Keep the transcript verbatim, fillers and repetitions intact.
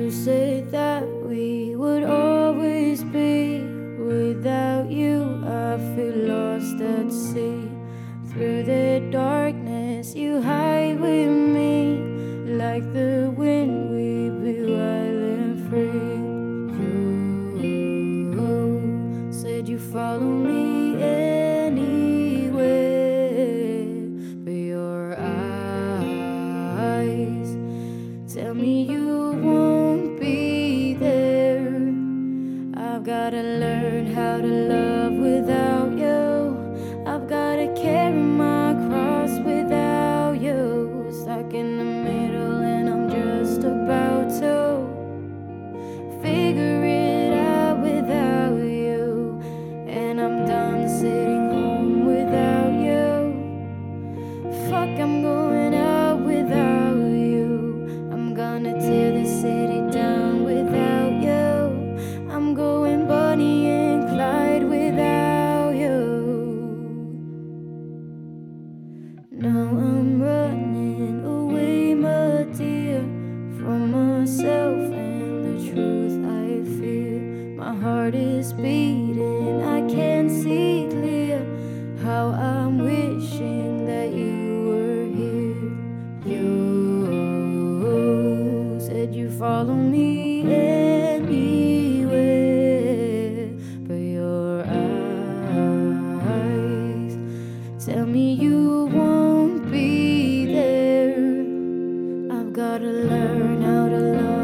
You said that we would always be. Without you, I feel lost at sea. Through the darkness, you hide with me. Like the wind, we be wild and free. You said you follow me anywhere, but your eyes tell me you won't be there. I've gotta learn how to love without you. I've gotta carry my cross without you. Stuck in the middle and I'm just about to figure it out without you. And I'm done sitting home without you. Fuck, I'm going out without you. I'm gonna tear this city down without you. I'm going Bonnie and Clyde without you. Now I'm running away, my dear, from myself and the truth I fear. My heart is beating, I can't see clear. How I'm wishing that you were here. You said you follow me anywhere, but your eyes tell me you won't be there. I've gotta learn how to love